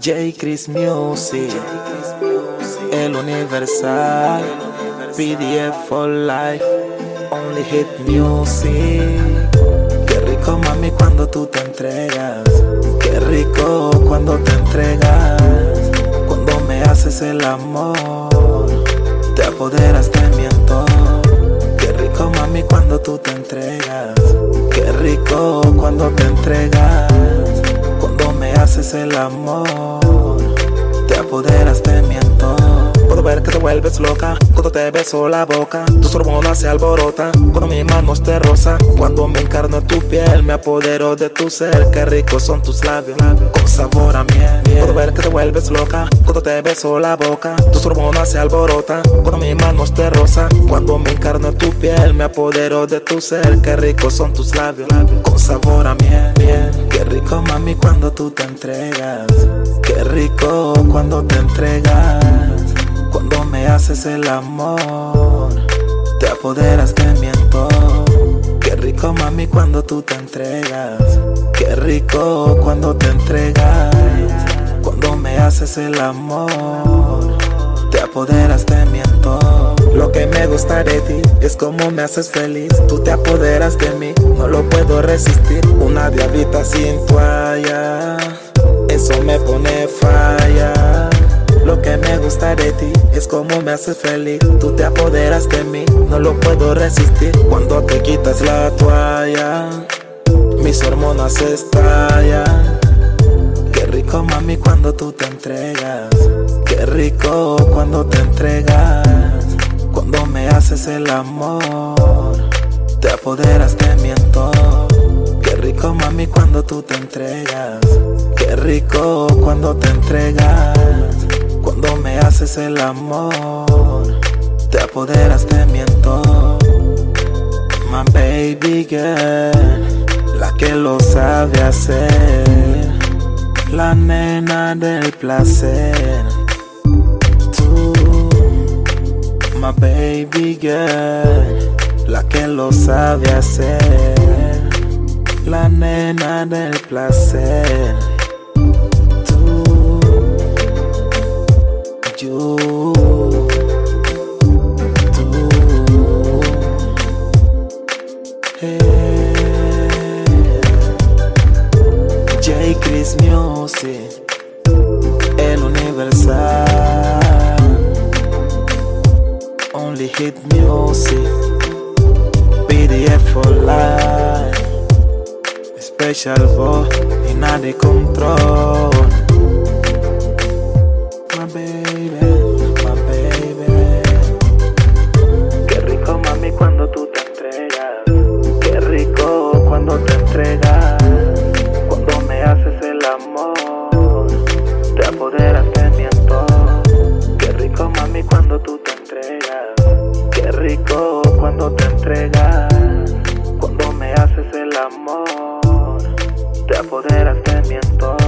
J. Chris Music, el universal, PDF for life, only hit music. Qué rico mami cuando tú te entregas, qué rico cuando te entregas, cuando me haces el amor, te apoderas de mi entorno. Qué rico mami cuando tú te entregas, qué rico cuando te entregas, cuando me haces el amor, te apoderas de mi entorno. Puedo ver que te vuelves loca cuando te beso la boca, tus hormonas se alborotan cuando mis manos te rozan, cuando me encarno en tu piel me apodero de tu ser. Qué ricos son tus labios con sabor a miel. Puedo ver que te vuelves loca cuando te beso la boca, tus hormonas se alborotan cuando mis manos te rozan, cuando me encarno en tu piel me apodero de tu ser. Qué ricos son tus labios con sabor a miel. Qué rico mami cuando tú te entregas, qué rico cuando te entregas, cuando me haces el amor, te apoderas de mi entorno. Qué rico mami cuando tú te entregas, qué rico cuando te entregas, cuando me haces el amor, te apoderas de mi entorno. Lo que me gusta de ti es como me haces feliz, tú te apoderas de mí, no lo puedo resistir. Una diablita sin toalla, eso me pone falla. Lo que me gusta de ti es como me haces feliz, tú te apoderas de mí, no lo puedo resistir. Cuando te quitas la toalla, mis hormonas estallan. Qué rico mami cuando tú te entregas, qué rico cuando te entregas, cuando me haces el amor, te apoderas de mi entorno. Qué rico mami cuando tú te entregas, qué rico cuando te entregas, cuando me haces el amor, te apoderas de mi entorno. My baby girl, la que lo sabe hacer, la nena del placer. Tú, my baby girl, la que lo sabe hacer, la nena del placer. J. Chris Music, el universal, only hit music, PDF for life, special voice y nadie control. My baby, qué rico mami cuando tú te entregas, qué rico cuando te entregas, cuando me haces el amor, te apoderas de mi entorno. Qué rico mami cuando tú te entregas, qué rico cuando te entregas, cuando me haces el amor, te apoderas de mi entorno.